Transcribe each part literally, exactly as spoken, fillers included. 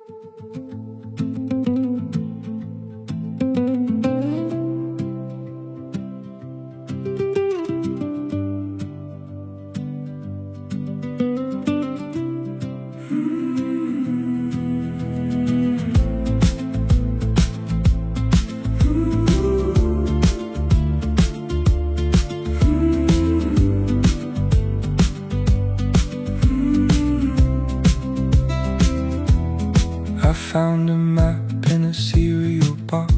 I found a map in a cereal box,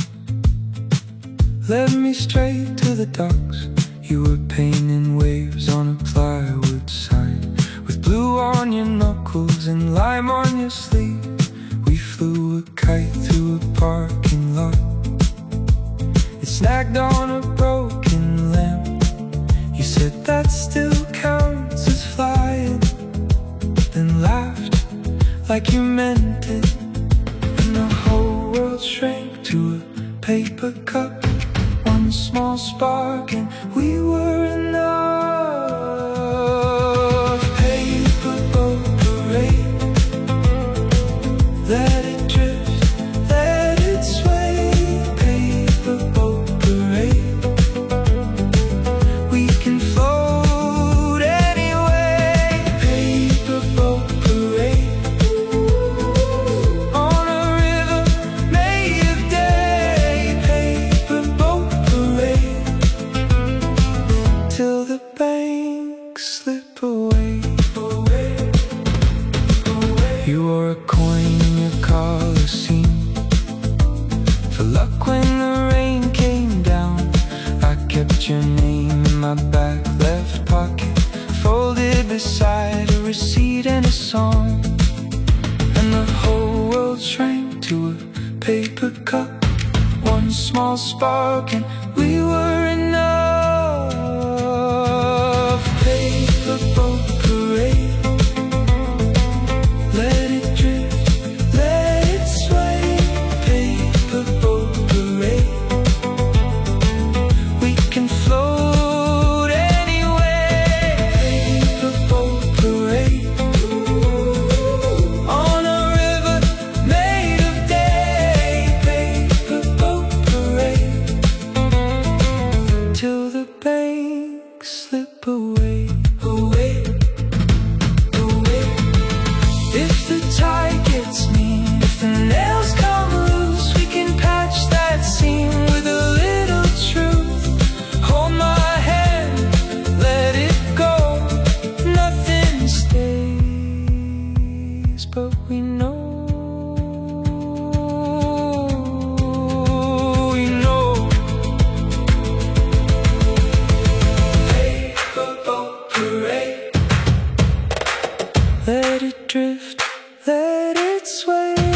led me straight to the docks. You were painting waves on a plywood sign, with blue on your knuckles and lime on your sleeve. We flew a kite through a parking lot. It snagged on a broken lamp. You said that still counts as flying, then laughed like you meant it. And the whole world shrank to a paper cup. One small spark and we were enough. Paper boat parade, let it drift, let it sway. Paper boat parade, we can float anyway. Paper boat parade, on a river made of day. Paper boat parade, till the banks slip away. Away, away. You wore a coin in your collar seam, for luck when the rain came down. I kept your name in my back left pocket, folded beside a receipt and a song. And the whole world shrank to a paper cup. One small spark and we were enough. Paper boat parade, let it drift, let it sway. Paper boat parade, we can float anyway. Paper boat parade, on a river made of day. Paper boat parade, till the banks slip away. Away, away. If the tide gets mean, if the nails come loose, we can patch that seam with a little truth. Hold my hand, let it go. Nothing stays, but we know, we know. Paper boat parade, let it drift, let it sway.